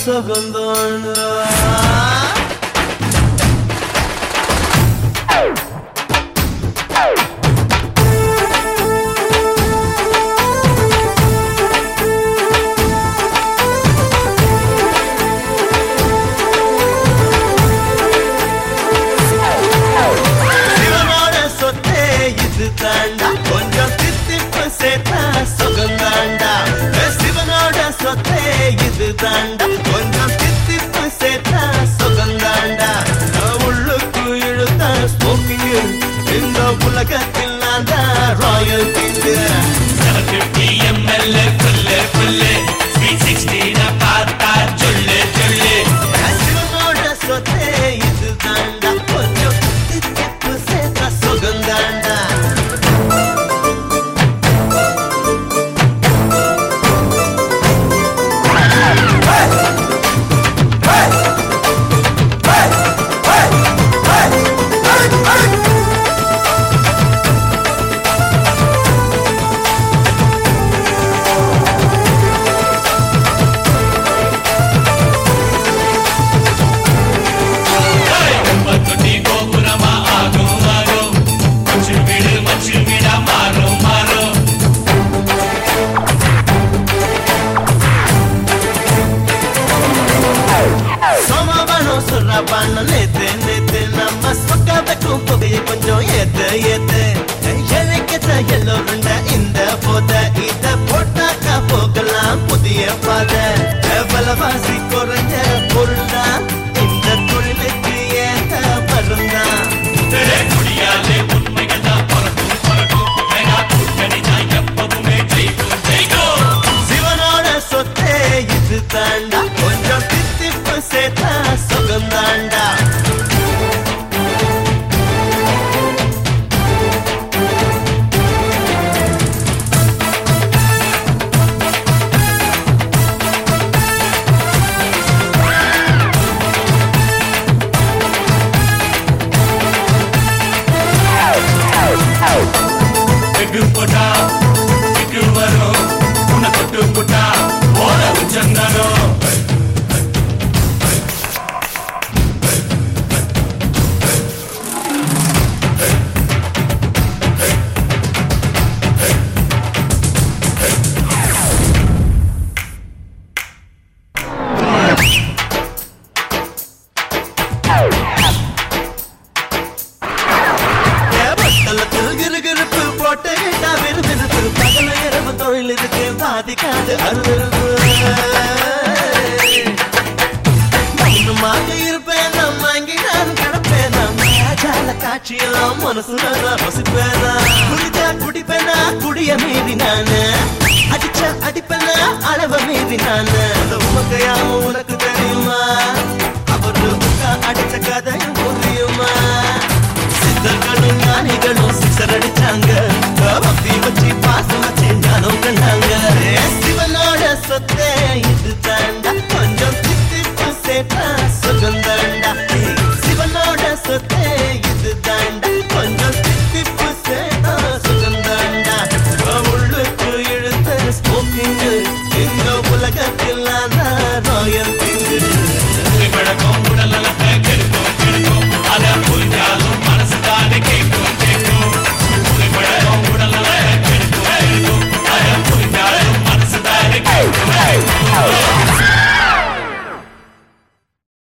சுகந்தோண்டா கொஞ்சம் தித்திப்பு சேர்த்தா சுகந்தாண்டா சிவனோட சொத்தே இது தாண்டா கொஞ்சம் தித்திப்பு சேர்த்தா சுகந்தாண்டா உள்ளுக்கு இழுத்த ஸ்மோக்கிங் இந்த உலகத்தில் நான் தான் ராயல் கிங் 750 ml புல்லு புல்லு 360 பார்த்தா சொல்லு சொல்லு சிவனோட சொத்தே இது தாண்டா கொஞ்சம் தித்திப்பு சேர்த்தா சுகந்தாண்டா நேத்து நேத்து நம்ம சொக்காதக்கும் புகையை கொஞ்சம் ஏத்து ஏத்து எனக்கிட்ட எல்லோருண்ட இந்த போத இத போட்டாக்கா போகலாம் புதிய பாத பலவாசி குறைஞ்ச பொருள்தா இந்த தொழிலுக்கு ஏத்த மருந்தா குடியாலே உண்மைகள் தான் பறக்கும் பறக்கும் கூட்டணிதான் எப்பவுமே ஜெயிக்கும் ஜெயிக்கும் சிவனோட சொத்தே இது தாண்டா கொஞ்சம் தித்திப்பு சேர்த்தா சுகந்தாண்டா போட்டா வரும் உன்னை தொட்டு போட்டா போல உச்சந்தனம் பாதிக்காது மௌனமாக இருப்பேன் நம்ம இங்கே நான் கிடப்பேன் ஜால காட்சியெல்லாம் மனசுல ரசிப்பேனா குடிச்சா குடிப்பேனா குடிய மீறி நானு அடிச்சா அடிப்பேனா அளவ மீறி நானு உனக்கு